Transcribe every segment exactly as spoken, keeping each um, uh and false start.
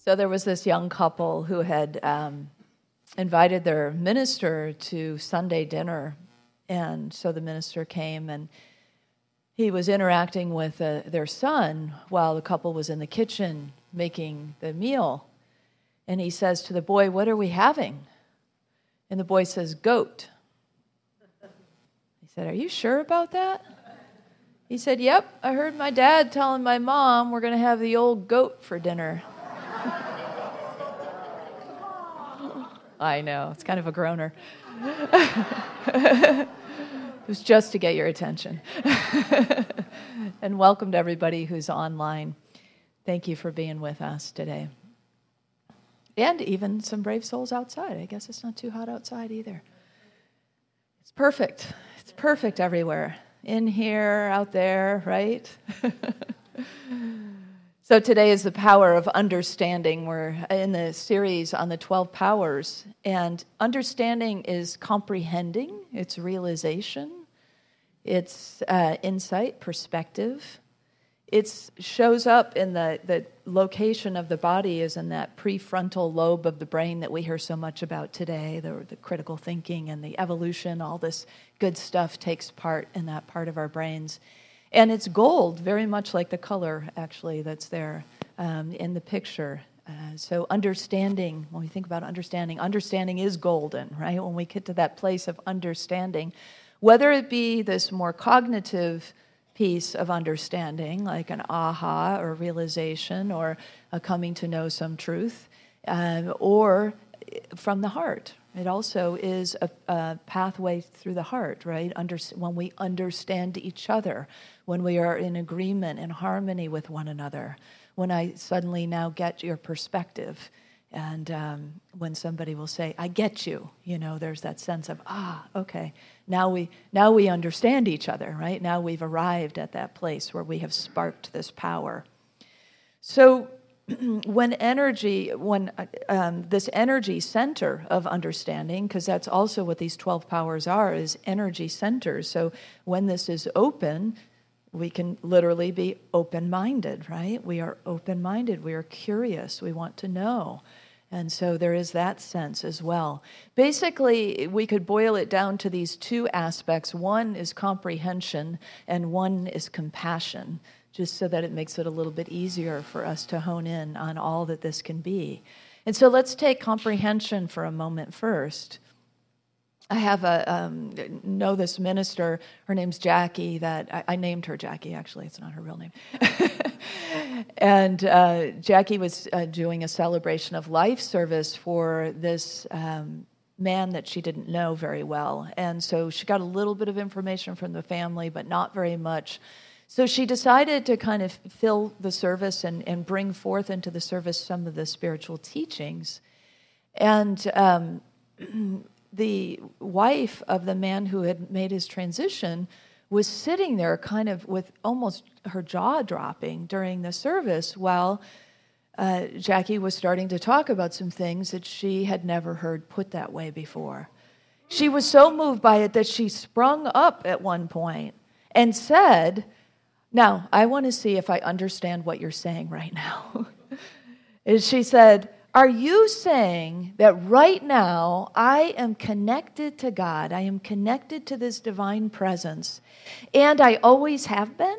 So there was this young couple who had um, invited their minister to Sunday dinner. And so the minister came and he was interacting with uh, their son while the couple was in the kitchen making the meal. And he says to the boy, "What are we having?" And the boy says, "Goat." He said, "Are you sure about that?" He said, "Yep, I heard my dad telling my mom we're going to have the old goat for dinner." I know, it's kind of a groaner. It was just to get your attention. And welcome to everybody who's online. Thank you for being with us today. And even some brave souls outside. I guess it's not too hot outside either. It's perfect. It's perfect everywhere. In here, out there, right? So today is the power of understanding. We're in the series on the twelve powers. And understanding is comprehending. It's realization. It's uh, insight, perspective. It shows up in the, the location of the body is in that prefrontal lobe of the brain that we hear so much about today, the, the critical thinking and the evolution, all this good stuff takes part in that part of our brains. And it's gold, very much like the color, actually, that's there um, in the picture. Uh, so understanding, when we think about understanding, understanding is golden, right? When we get to that place of understanding, whether it be this more cognitive piece of understanding, like an aha or realization or a coming to know some truth, uh, or from the heart. It also is a, a pathway through the heart, right? Under, when we understand each other, when we are in agreement and harmony with one another, when I suddenly now get your perspective, and um, when somebody will say, "I get you," you know, there's that sense of, ah, okay, now we now we understand each other, right? Now we've arrived at that place where we have sparked this power. So when energy, when um, this energy center of understanding, because that's also what these twelve powers are, is energy centers. So when this is open, we can literally be open-minded, right? We are open-minded. We are curious. We want to know. And so there is that sense as well. Basically, we could boil it down to these two aspects. One is comprehension, and one is compassion, just so that it makes it a little bit easier for us to hone in on all that this can be. And so let's take comprehension for a moment first. I have a, um, know this minister, her name's Jackie, that, I, I named her Jackie, actually, it's not her real name. And uh, Jackie was uh, doing a celebration of life service for this um, man that she didn't know very well. And so she got a little bit of information from the family, but not very much. So she decided to kind of fill the service and, and bring forth into the service some of the spiritual teachings. And um, the wife of the man who had made his transition was sitting there kind of with almost her jaw dropping during the service while uh, Jackie was starting to talk about some things that she had never heard put that way before. She was so moved by it that she sprung up at one point and said, "Now, I want to see if I understand what you're saying right now." And she said, "Are you saying that right now I am connected to God, I am connected to this divine presence, and I always have been?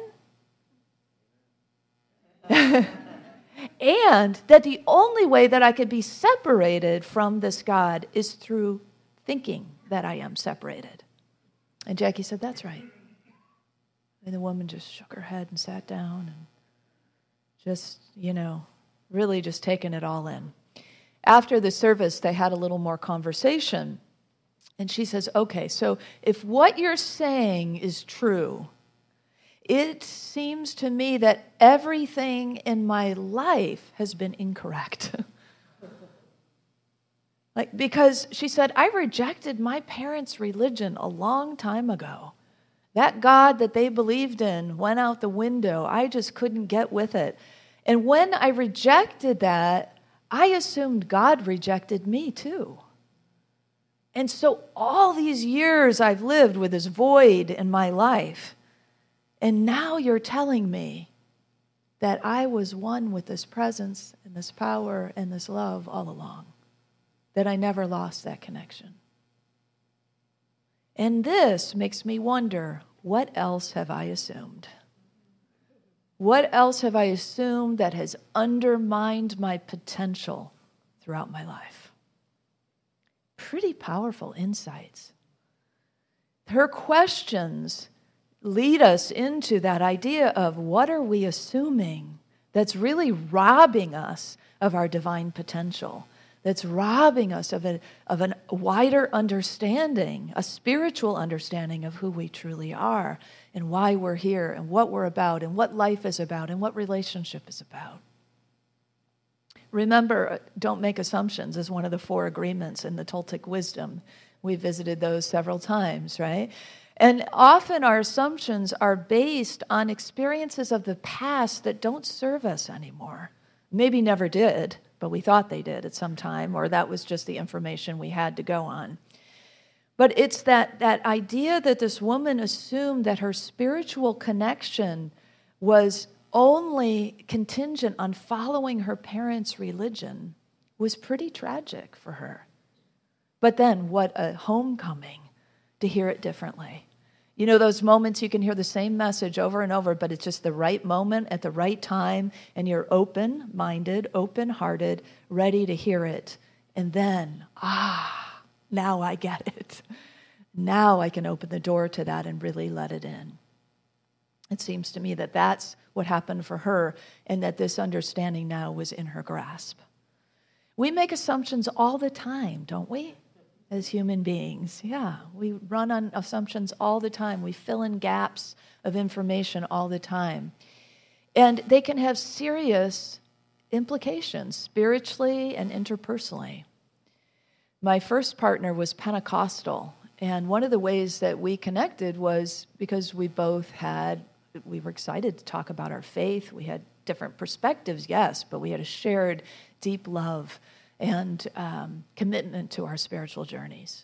And that the only way that I could be separated from this God is through thinking that I am separated?" And Jackie said, "That's right." And the woman just shook her head and sat down and just, you know, really just taking it all in. After the service, they had a little more conversation. And she says, "Okay, so if what you're saying is true, it seems to me that everything in my life has been incorrect." Like, because she said, "I rejected my parents' religion a long time ago. That God that they believed in went out the window. I just couldn't get with it. And when I rejected that, I assumed God rejected me too. And so all these years I've lived with this void in my life. And now you're telling me that I was one with this presence and this power and this love all along, that I never lost that connection. And this makes me wonder, what else have I assumed? What else have I assumed that has undermined my potential throughout my life? Pretty powerful insights. Her questions lead us into that idea of what are we assuming that's really robbing us of our divine potential, that's robbing us of a of a wider understanding, a spiritual understanding of who we truly are and why we're here and what we're about and what life is about and what relationship is about. Remember, don't make assumptions is one of the four agreements in the Toltec wisdom. We visited those several times, right? And often our assumptions are based on experiences of the past that don't serve us anymore. Maybe never did, but we thought they did at some time, or that was just the information we had to go on. But it's that, that idea that this woman assumed that her spiritual connection was only contingent on following her parents' religion was pretty tragic for her. But then what a homecoming to hear it differently. You know, those moments you can hear the same message over and over, but it's just the right moment at the right time, and you're open-minded, open-hearted, ready to hear it. And then, ah, now I get it. Now I can open the door to that and really let it in. It seems to me that that's what happened for her, and that this understanding now was in her grasp. We make assumptions all the time, don't we? As human beings, yeah, we run on assumptions all the time. We fill in gaps of information all the time. And they can have serious implications, spiritually and interpersonally. My first partner was Pentecostal, and one of the ways that we connected was because we both had, we were excited to talk about our faith. We had different perspectives, yes, but we had a shared deep love and um, commitment to our spiritual journeys.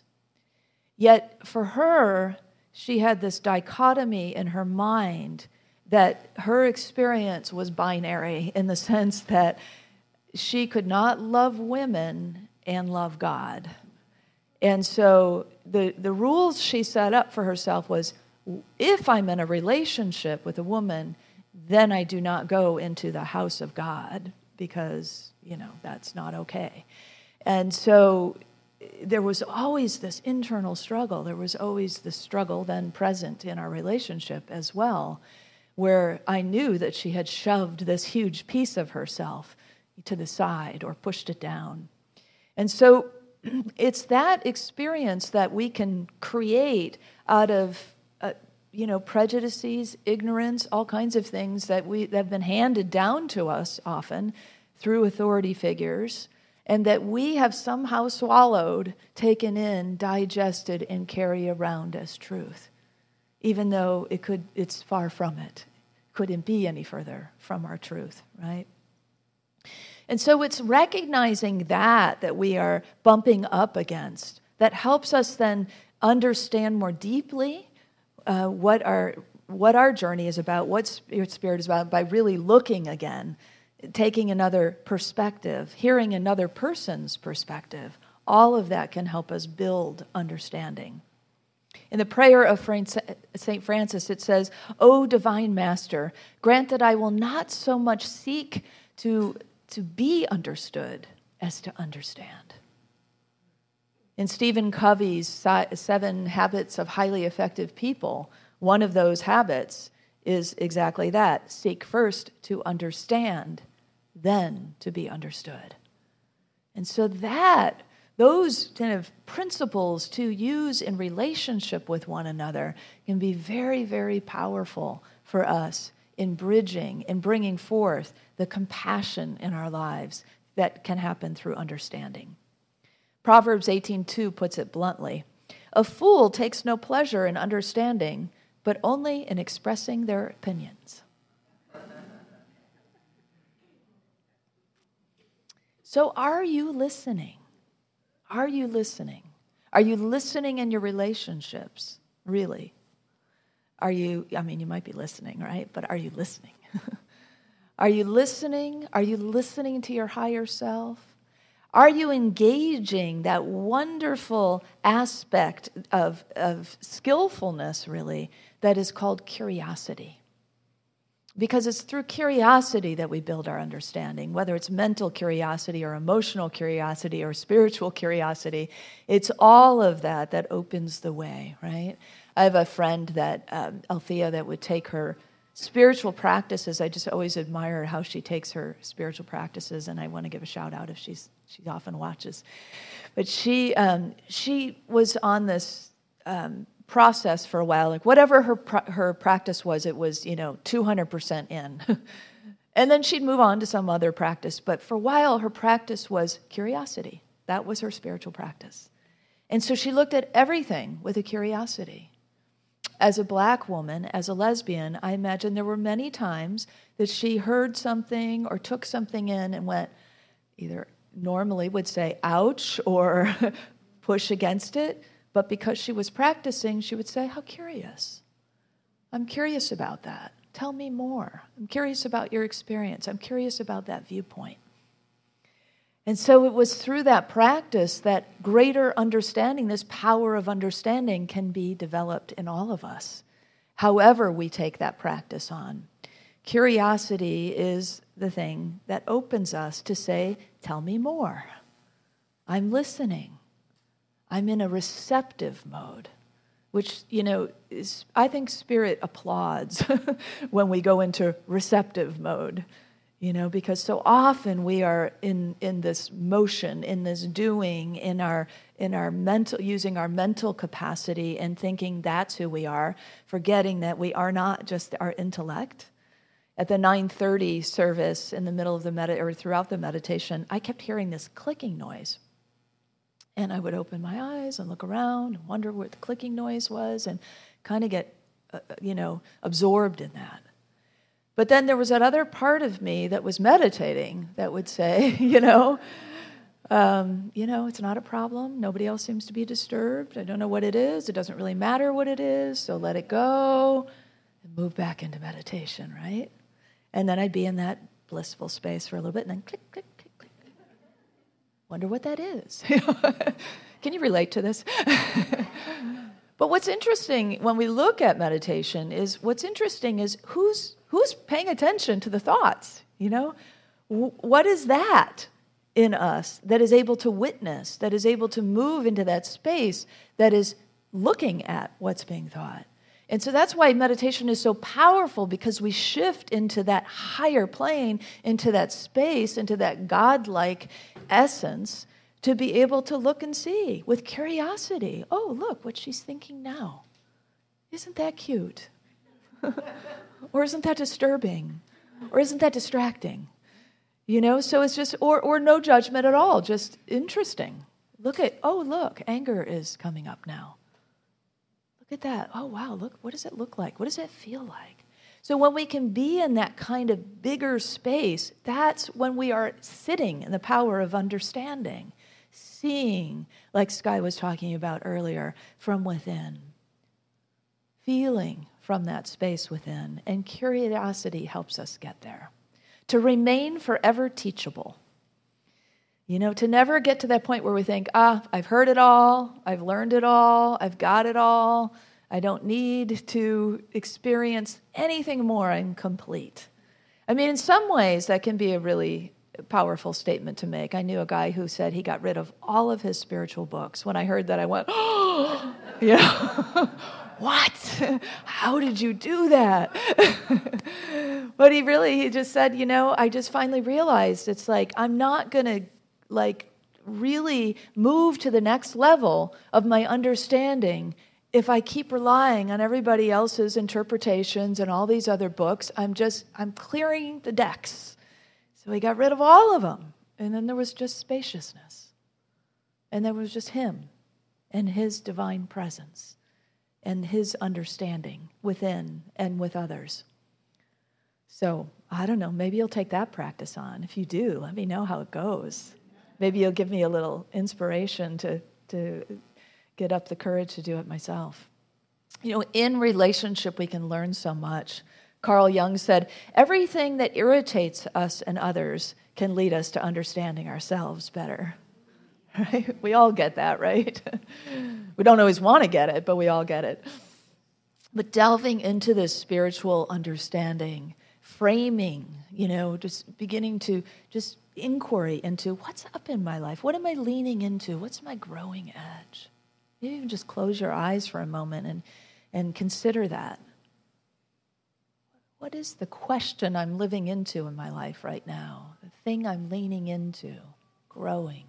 Yet for her, she had this dichotomy in her mind that her experience was binary in the sense that she could not love women and love God. And so the, the rules she set up for herself was, if I'm in a relationship with a woman, then I do not go into the house of God because, you know, that's not okay. And so there was always this internal struggle. There was always the struggle then present in our relationship as well, where I knew that she had shoved this huge piece of herself to the side or pushed it down. And so it's that experience that we can create out of uh, you know, prejudices, ignorance, all kinds of things that we that have been handed down to us often through authority figures, and that we have somehow swallowed, taken in, digested, and carry around as truth, even though it could it's far from it. Couldn't be any further from our truth, right? And so it's recognizing that that we are bumping up against that helps us then understand more deeply uh, what our what our journey is about, what Spirit Spirit is about, by really looking again, taking another perspective, hearing another person's perspective. All of that can help us build understanding. In the prayer of Saint Francis, it says, "O Divine Master, grant that I will not so much seek to, to be understood as to understand." In Stephen Covey's Seven Habits of Highly Effective People, one of those habits is exactly that. Seek first to understand, then to be understood. And so that, those kind of principles to use in relationship with one another can be very, very powerful for us in bridging, in bringing forth the compassion in our lives that can happen through understanding. Proverbs eighteen two puts it bluntly, "A fool takes no pleasure in understanding, but only in expressing their opinions." So are you listening? Are you listening? Are you listening in your relationships? Really? Are you, I mean, you might be listening, right? But are you listening? Are you listening? Are you listening to your higher self? Are you engaging that wonderful aspect of, of skillfulness, really, that is called curiosity? Because it's through curiosity that we build our understanding, whether it's mental curiosity or emotional curiosity or spiritual curiosity. It's all of that that opens the way, right? I have a friend that, um, Althea, that would take her spiritual practices. I just always admire how she takes her spiritual practices, and I want to give a shout out if she's she often watches. But she um, she was on this um, process for a while, like whatever her her practice was, it was, you know, two hundred percent in. And then she'd move on to some other practice. But for a while, her practice was curiosity. That was her spiritual practice. And so she looked at everything with a curiosity. As a black woman, as a lesbian, I imagine there were many times that she heard something or took something in and went, either normally would say, ouch, or push against it. But because she was practicing, she would say, how curious. I'm curious about that. Tell me more. I'm curious about your experience. I'm curious about that viewpoint. And so it was through that practice that greater understanding, this power of understanding, can be developed in all of us, however we take that practice on. Curiosity is the thing that opens us to say, tell me more. I'm listening. I'm in a receptive mode, which, you know, is, I think Spirit applauds when we go into receptive mode. You know, because so often we are in, in this motion, in this doing, in our in our mental, using our mental capacity and thinking that's who we are, forgetting that we are not just our intellect. At the nine thirty service, in the middle of the med or throughout the meditation, I kept hearing this clicking noise, and I would open my eyes and look around and wonder what the clicking noise was, and kind of get, uh, you know, absorbed in that. But then there was that other part of me that was meditating that would say, you know, um, you know, it's not a problem. Nobody else seems to be disturbed. I don't know what it is. It doesn't really matter what it is, so let it go and move back into meditation, right? And then I'd be in that blissful space for a little bit, and then click, click, click, click. Wonder what that is. Can you relate to this? But what's interesting when we look at meditation is, what's interesting is who's who's paying attention to the thoughts, you know? What is that in us that is able to witness, that is able to move into that space that is looking at what's being thought? And so that's why meditation is so powerful, because we shift into that higher plane, into that space, into that godlike essence, to be able to look and see with curiosity. Oh, look what she's thinking now. Isn't that cute? Or isn't that disturbing? Or isn't that distracting? You know, so it's just, or or no judgment at all, just interesting. Look at, oh, look, anger is coming up now. Look at that. Oh, wow, look, what does it look like? What does that feel like? So when we can be in that kind of bigger space, that's when we are sitting in the power of understanding, seeing, like Sky was talking about earlier, from within, feeling from that space within, and curiosity helps us get there. To remain forever teachable. You know, to never get to that point where we think, ah, I've heard it all, I've learned it all, I've got it all, I don't need to experience anything more, I'm complete. I mean, in some ways, that can be a really powerful statement to make. I knew a guy who said he got rid of all of his spiritual books. When I heard that, I went, oh, you know, what? How did you do that? But he really, he just said, you know, I just finally realized it's like, I'm not going to like really move to the next level of my understanding if I keep relying on everybody else's interpretations and all these other books. I'm just, I'm clearing the decks. So he got rid of all of them. And then there was just spaciousness. And there was just him and his divine presence and his understanding within and with others. So, I don't know, maybe you'll take that practice on. If you do, let me know how it goes. Maybe you'll give me a little inspiration to, to get up the courage to do it myself. You know, in relationship, we can learn so much. Carl Jung said, everything that irritates us and others can lead us to understanding ourselves better. Right? We all get that, right? We don't always want to get it, but we all get it. But delving into this spiritual understanding, framing, you know, just beginning to just inquiry into what's up in my life? What am I leaning into? What's my growing edge? Maybe even just close your eyes for a moment and, and consider that. What is the question I'm living into in my life right now? The thing I'm leaning into, growing.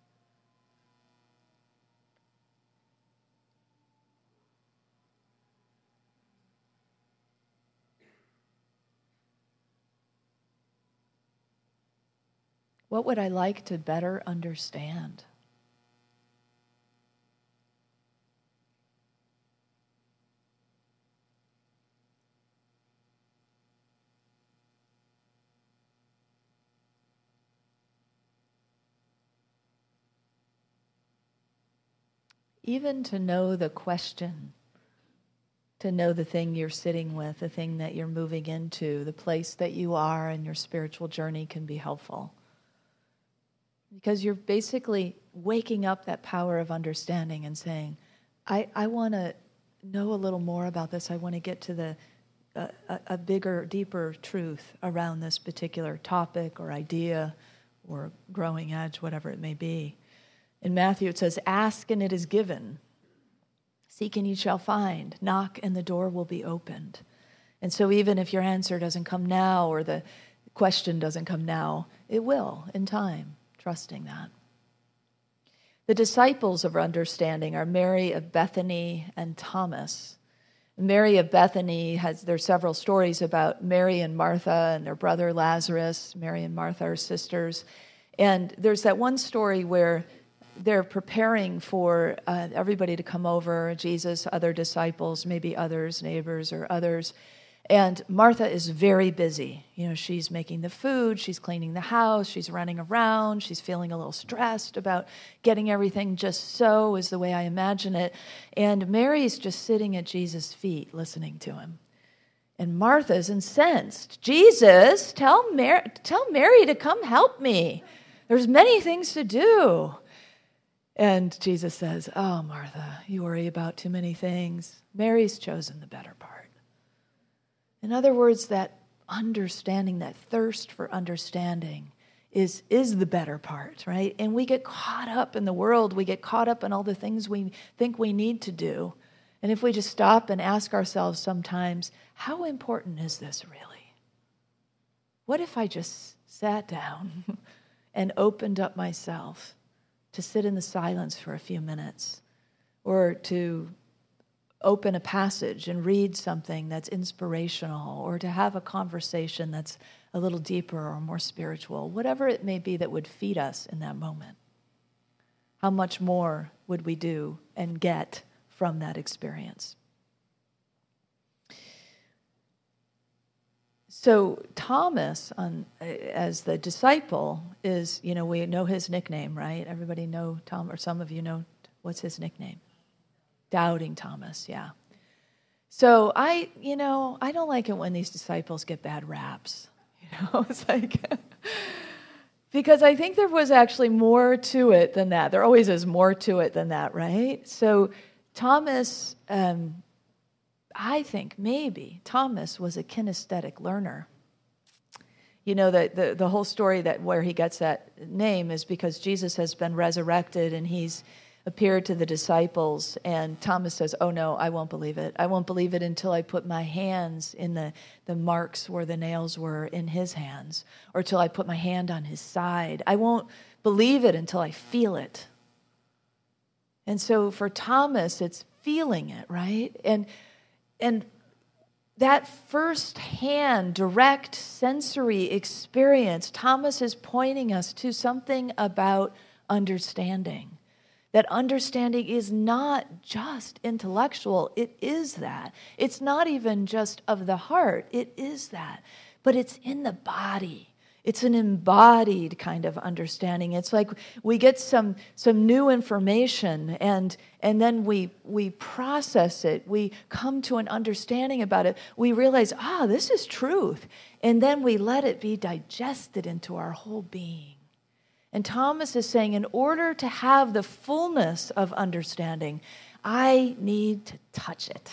What would I like to better understand? Even to know the question, to know the thing you're sitting with, the thing that you're moving into, the place that you are in your spiritual journey can be helpful. Because you're basically waking up that power of understanding and saying, I, I want to know a little more about this. I want to get to the uh, a, a bigger, deeper truth around this particular topic or idea or growing edge, whatever it may be. In Matthew, it says, ask and it is given. Seek and ye shall find. Knock and the door will be opened. And so even if your answer doesn't come now or the question doesn't come now, it will in time, trusting that. The disciples of understanding are Mary of Bethany and Thomas. Mary of Bethany has, there are several stories about Mary and Martha and their brother Lazarus. Mary and Martha are sisters. And there's that one story where they're preparing for uh, everybody to come over, Jesus, other disciples, maybe others, neighbors or others. And Martha is very busy. You know, she's making the food, she's cleaning the house, she's running around, she's feeling a little stressed about getting everything just so, is the way I imagine it. And Mary's just sitting at Jesus' feet listening to him. And Martha's incensed. Jesus, tell Mary, tell Mary to come help me. There's many things to do. And Jesus says, oh, Martha, you worry about too many things. Mary's chosen the better part. In other words, that understanding, that thirst for understanding is, is the better part, right? And we get caught up in the world. We get caught up in all the things we think we need to do. And if we just stop and ask ourselves sometimes, how important is this really? What if I just sat down and opened up myself to sit in the silence for a few minutes, or to open a passage and read something that's inspirational, or to have a conversation that's a little deeper or more spiritual, whatever it may be that would feed us in that moment. How much more would we do and get from that experience? So Thomas, on, as the disciple, is, you know, we know his nickname, right? Everybody know Tom, or some of you know, what's his nickname? Doubting Thomas, yeah. So I, you know, I don't like it when these disciples get bad raps. You know, it's like, because I think there was actually more to it than that. There always is more to it than that, right? So Thomas, um, I think maybe Thomas was a kinesthetic learner. You know, the, the, the whole story that where he gets that name is because Jesus has been resurrected and he's appeared to the disciples, and Thomas says, oh no, I won't believe it. I won't believe it until I put my hands in the, the marks where the nails were in his hands, or till I put my hand on his side. I won't believe it until I feel it. And so for Thomas, it's feeling it, right? And And that first-hand, direct sensory experience, Thomas is pointing us to something about understanding. That understanding is not just intellectual. It is that. It's not even just of the heart. It is that. But it's in the body. It's an embodied kind of understanding. It's like we get some some new information and and then we we process it. We come to an understanding about it. We realize, ah, this is truth. And then we let it be digested into our whole being. And Thomas is saying, in order to have the fullness of understanding, I need to touch it.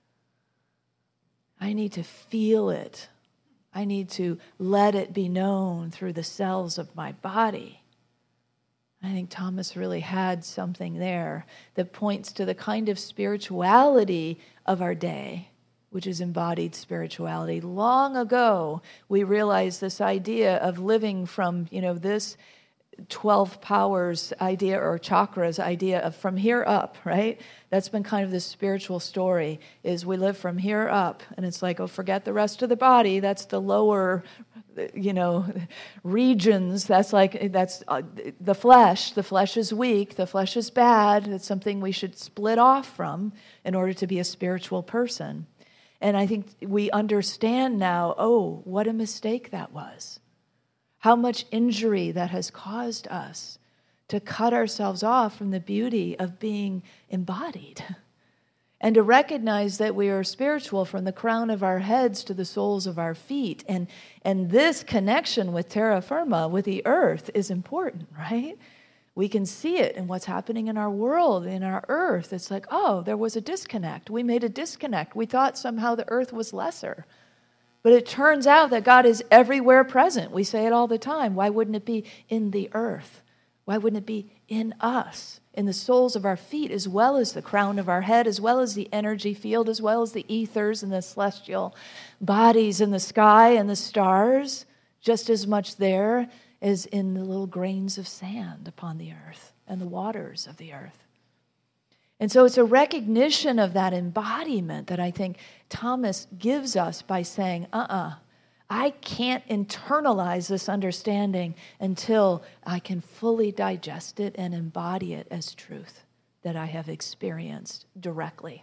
I need to feel it. I need to let it be known through the cells of my body. I think Thomas really had something there that points to the kind of spirituality of our day, which is embodied spirituality. Long ago, we realized this idea of living from, you know, this twelve powers idea or chakras idea of from here up, right? That's been kind of the spiritual story, is we live from here up. And it's like, oh, forget the rest of the body. That's the lower, you know, regions. That's like, that's uh, the flesh. The flesh is weak. The flesh is bad. It's something we should split off from in order to be a spiritual person. And I think we understand now, oh, what a mistake that was. How much injury that has caused us to cut ourselves off from the beauty of being embodied. And to recognize that we are spiritual from the crown of our heads to the soles of our feet. And, and this connection with terra firma, with the earth, is important, right? We can see it in what's happening in our world, in our earth. It's like, oh, there was a disconnect. We made a disconnect. We thought somehow the earth was lesser. But it turns out that God is everywhere present. We say it all the time. Why wouldn't it be in the earth? Why wouldn't it be in us, in the soles of our feet, as well as the crown of our head, as well as the energy field, as well as the ethers and the celestial bodies in the sky and the stars, just as much there as in the little grains of sand upon the earth and the waters of the earth. And so it's a recognition of that embodiment that I think Thomas gives us by saying, uh-uh, I can't internalize this understanding until I can fully digest it and embody it as truth that I have experienced directly.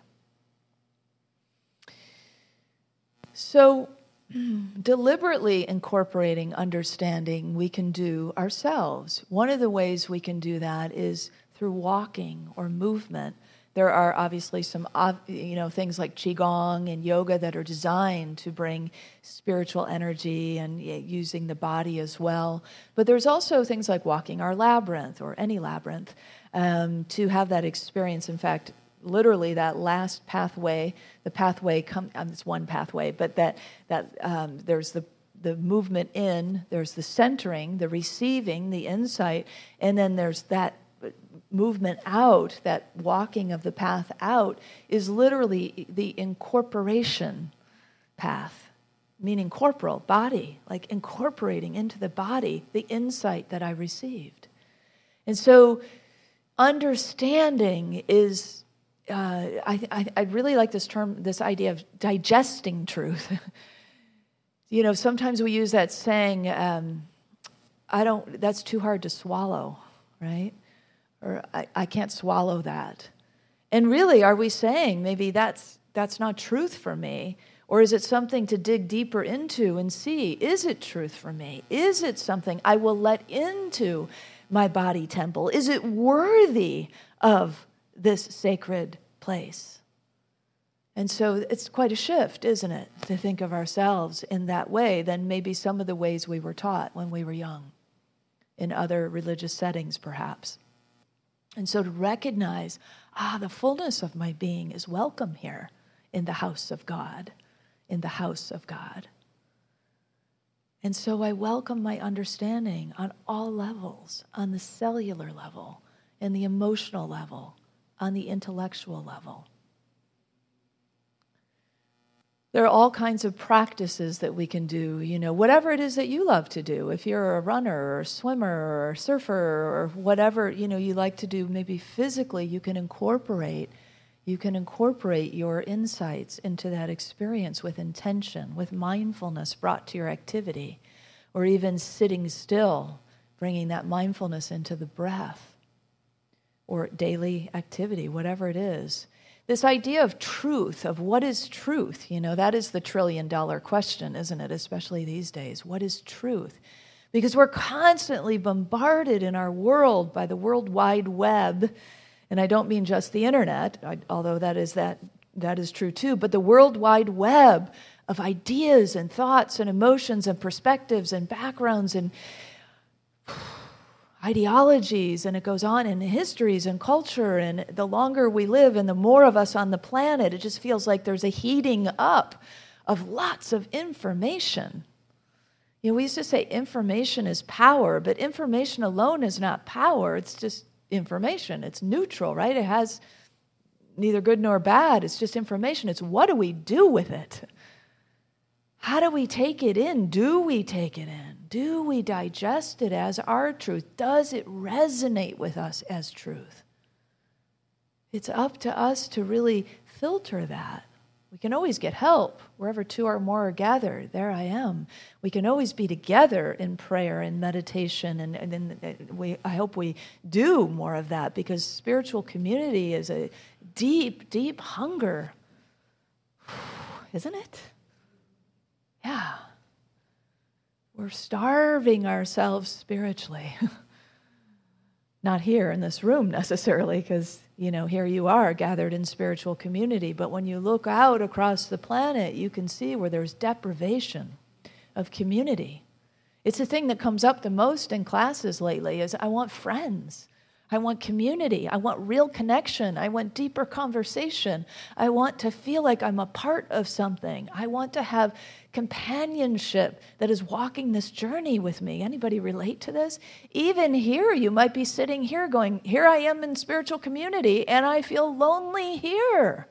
So deliberately incorporating understanding we can do ourselves. One of the ways we can do that is through walking or movement. There are obviously some, you know, things like Qigong and yoga that are designed to bring spiritual energy and using the body as well. But there's also things like walking our labyrinth or any labyrinth um, to have that experience. In fact, literally that last pathway, the pathway, come, um, it's one pathway, but that that um, there's the the movement in, there's the centering, the receiving, the insight, and then there's that movement out, that walking of the path out, is literally the incorporation path, meaning corporal, body, like incorporating into the body the insight that I received. And so understanding is, uh, I, I, I really like this term, this idea of digesting truth. You know, sometimes we use that saying, um, I don't, that's too hard to swallow, right? Or I, I can't swallow that. And really, are we saying maybe that's that's not truth for me? Or is it something to dig deeper into and see, is it truth for me? Is it something I will let into my body temple? Is it worthy of this sacred place? And so it's quite a shift, isn't it, to think of ourselves in that way than maybe some of the ways we were taught when we were young, in other religious settings perhaps. And so to recognize, ah, the fullness of my being is welcome here in the house of God, in the house of God. And so I welcome my understanding on all levels, on the cellular level, and the emotional level, on the intellectual level. There are all kinds of practices that we can do, you know, whatever it is that you love to do. If you're a runner or a swimmer or a surfer or whatever, you know, you like to do maybe physically, you can incorporate, you can incorporate your insights into that experience with intention, with mindfulness brought to your activity, or even sitting still, bringing that mindfulness into the breath or daily activity, whatever it is. This idea of truth, of what is truth, you know, that is the trillion dollar question, isn't it? Especially these days. What is truth? Because we're constantly bombarded in our world by the World Wide Web. And I don't mean just the internet, although that is that that is true too, but the World Wide Web of ideas and thoughts and emotions and perspectives and backgrounds and ideologies, and it goes on in histories and culture, and the longer we live and the more of us on the planet, it just feels like there's a heating up of lots of information. You know, we used to say information is power, but information alone is not power. It's just information. It's neutral, right? It has neither good nor bad. It's just information. It's what do we do with it? How do we take it in? Do we take it in? Do we digest it as our truth? Does it resonate with us as truth? It's up to us to really filter that. We can always get help. Wherever two or more are gathered, there I am. We can always be together in prayer and meditation, and, and, and we, I hope we do more of that, because spiritual community is a deep, deep hunger. Isn't it? Yeah. We're starving ourselves spiritually. Not here in this room necessarily, because, you know, here you are gathered in spiritual community. But when you look out across the planet, you can see where there's deprivation of community. It's the thing that comes up the most in classes lately is I want friends. I want community. I want real connection. I want deeper conversation. I want to feel like I'm a part of something. I want to have companionship that is walking this journey with me. Anybody relate to this? Even here, you might be sitting here going, here I am in spiritual community, and I feel lonely here.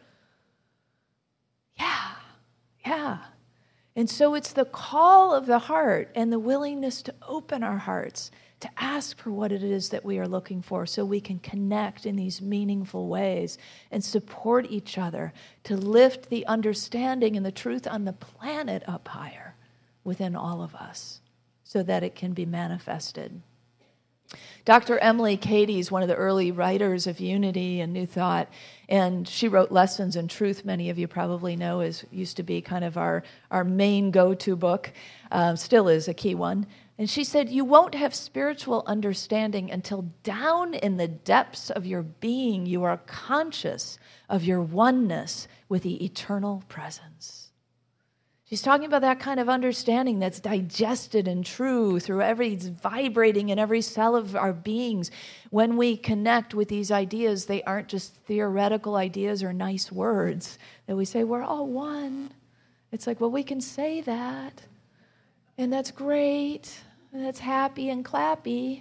Yeah, yeah. And so it's the call of the heart and the willingness to open our hearts to ask for what it is that we are looking for so we can connect in these meaningful ways and support each other to lift the understanding and the truth on the planet up higher within all of us so that it can be manifested. Doctor Emily Cady is one of the early writers of Unity and New Thought, and she wrote Lessons in Truth. Many of you probably know is used to be kind of our, our main go-to book, uh, still is a key one. And she said, you won't have spiritual understanding until down in the depths of your being you are conscious of your oneness with the eternal presence. She's talking about that kind of understanding that's digested and true through every, it's vibrating in every cell of our beings. When we connect with these ideas, they aren't just theoretical ideas or nice words that we say, we're all one. It's like, well, we can say that. And that's great, and that's happy and clappy.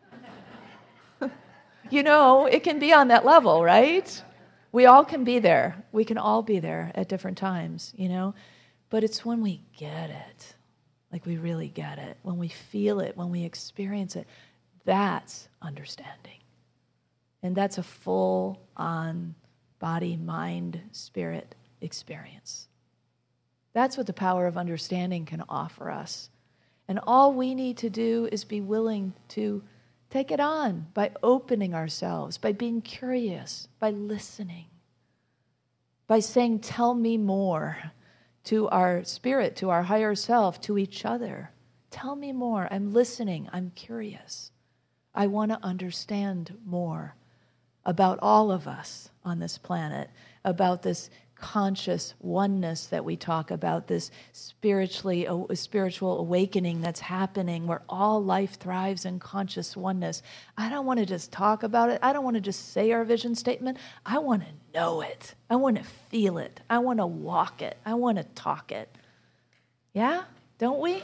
You know, it can be on that level, right? We all can be there. We can all be there at different times, you know? But it's when we get it, like we really get it, when we feel it, when we experience it, that's understanding. And that's a full-on body, mind, spirit experience. That's what the power of understanding can offer us. And all we need to do is be willing to take it on by opening ourselves, by being curious, by listening, by saying, tell me more to our spirit, to our higher self, to each other. Tell me more. I'm listening. I'm curious. I want to understand more about all of us on this planet, about this conscious oneness that we talk about, this spiritually a spiritual awakening that's happening where all life thrives in conscious oneness. I don't want to just talk about it. I don't want to just say our vision statement. I want to know it. I want to feel it. I want to walk it. I want to talk it. Yeah? Don't we?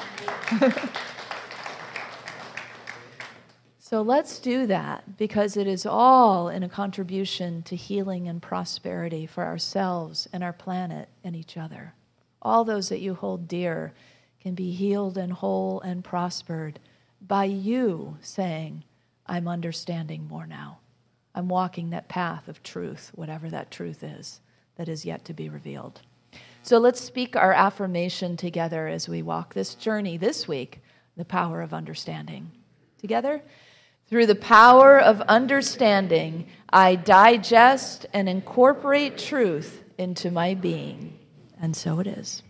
So let's do that, because it is all in a contribution to healing and prosperity for ourselves and our planet and each other. All those that you hold dear can be healed and whole and prospered by you saying, I'm understanding more now. I'm walking that path of truth, whatever that truth is, that is yet to be revealed. So let's speak our affirmation together as we walk this journey this week, the power of understanding. Together? Through the power of understanding, I digest and incorporate truth into my being. And so it is.